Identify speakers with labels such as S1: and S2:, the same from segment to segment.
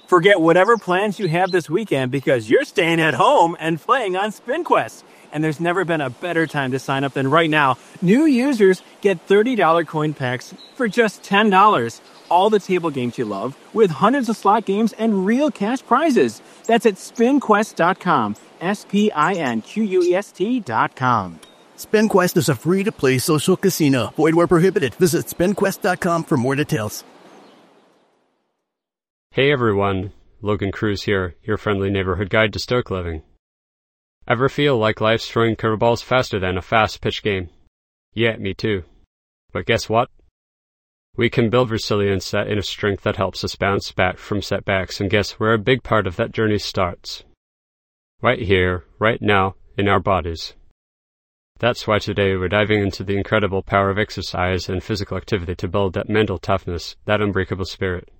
S1: Forget whatever plans you have this weekend because you're staying at home and playing on SpinQuest. And there's never been a better time to sign up than right now. New users get $30 coin packs for just $10. All the table games you love with hundreds of slot games and real cash prizes. That's at spinquest.com. SPINQUEST.com.
S2: SpinQuest is a free-to-play social casino. Void where prohibited. Visit spinquest.com for more details.
S3: Hey everyone, Logan Cruz here, your friendly neighborhood guide to Stoic living. Ever feel like life's throwing curveballs faster than a fast-pitch game? Yeah, me too. But guess what? We can build resilience, that inner strength that helps us bounce back from setbacks, and guess where a big part of that journey starts? Right here, right now, in our bodies. That's why today we're diving into the incredible power of exercise and physical activity to build that mental toughness, that unbreakable spirit.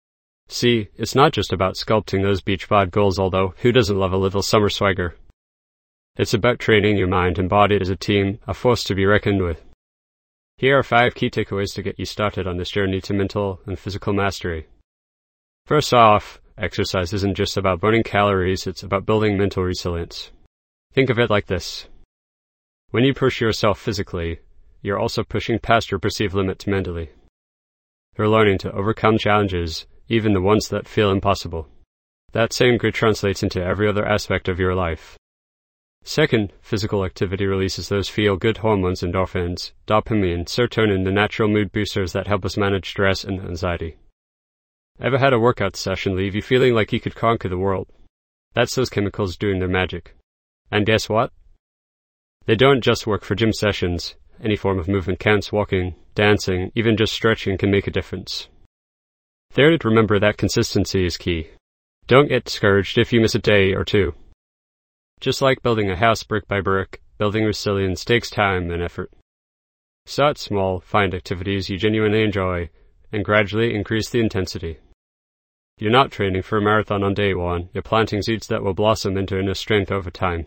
S3: See, it's not just about sculpting those beach bod goals, although who doesn't love a little summer swagger? It's about training your mind and body as a team, a force to be reckoned with. Here are 5 key takeaways to get you started on this journey to mental and physical mastery. First off, exercise isn't just about burning calories, it's about building mental resilience. Think of it like this. When you push yourself physically, you're also pushing past your perceived limits mentally. You're learning to overcome challenges, even the ones that feel impossible. That same grit translates into every other aspect of your life. Second, physical activity releases those feel-good hormones, endorphins, dopamine, serotonin, the natural mood boosters that help us manage stress and anxiety. Ever had a workout session leave you feeling like you could conquer the world? That's those chemicals doing their magic. And guess what? They don't just work for gym sessions. Any form of movement counts. Walking, dancing, even just stretching can make a difference. Third, remember that consistency is key. Don't get discouraged if you miss a day or two. Just like building a house brick by brick, building resilience takes time and effort. Start small, find activities you genuinely enjoy, and gradually increase the intensity. You're not training for a marathon on day one, you're planting seeds that will blossom into inner strength over time.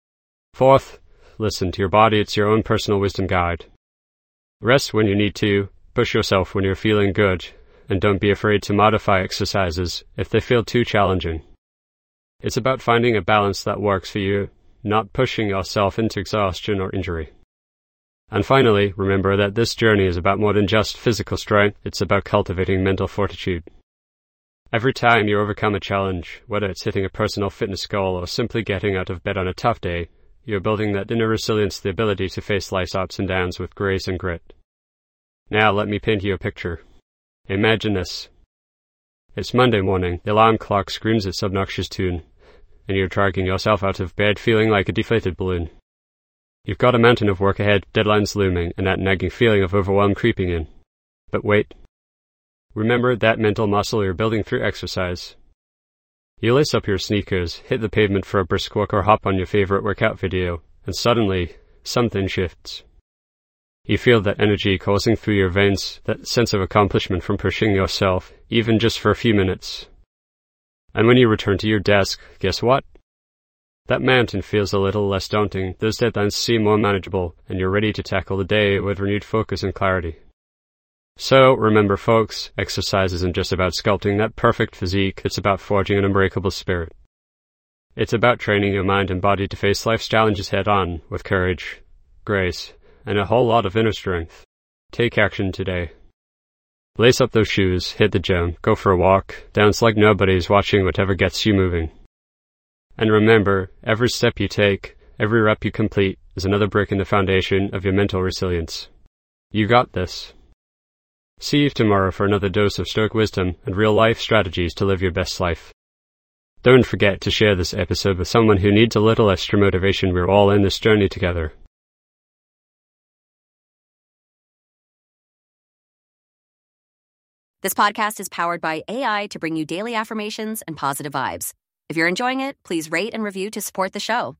S3: Fourth, listen to your body, it's your own personal wisdom guide. Rest when you need to, push yourself when you're feeling good, and don't be afraid to modify exercises if they feel too challenging. It's about finding a balance that works for you, not pushing yourself into exhaustion or injury. And finally, remember that this journey is about more than just physical strength, it's about cultivating mental fortitude. Every time you overcome a challenge, whether it's hitting a personal fitness goal or simply getting out of bed on a tough day, you're building that inner resilience, the ability to face life's ups and downs with grace and grit. Now let me paint you a picture. Imagine this. It's Monday morning, the alarm clock screams its obnoxious tune, and you're dragging yourself out of bed feeling like a deflated balloon. You've got a mountain of work ahead, deadlines looming, and that nagging feeling of overwhelm creeping in. But wait. Remember that mental muscle you're building through exercise. You lace up your sneakers, hit the pavement for a brisk walk, or hop on your favorite workout video, and suddenly, something shifts. You feel that energy coursing through your veins, that sense of accomplishment from pushing yourself, even just for a few minutes. And when you return to your desk, guess what? That mountain feels a little less daunting, those deadlines seem more manageable, and you're ready to tackle the day with renewed focus and clarity. So, remember folks, exercise isn't just about sculpting that perfect physique, it's about forging an unbreakable spirit. It's about training your mind and body to face life's challenges head-on, with courage, grace, and a whole lot of inner strength. Take action today. Lace up those shoes, hit the gym, go for a walk, dance like nobody's watching, whatever gets you moving. And remember, every step you take, every rep you complete, is another brick in the foundation of your mental resilience. You got this. See you tomorrow for another dose of Stoic wisdom and real-life strategies to live your best life. Don't forget to share this episode with someone who needs a little extra motivation. We're all in this journey together.
S4: This podcast is powered by AI to bring you daily affirmations and positive vibes. If you're enjoying it, please rate and review to support the show.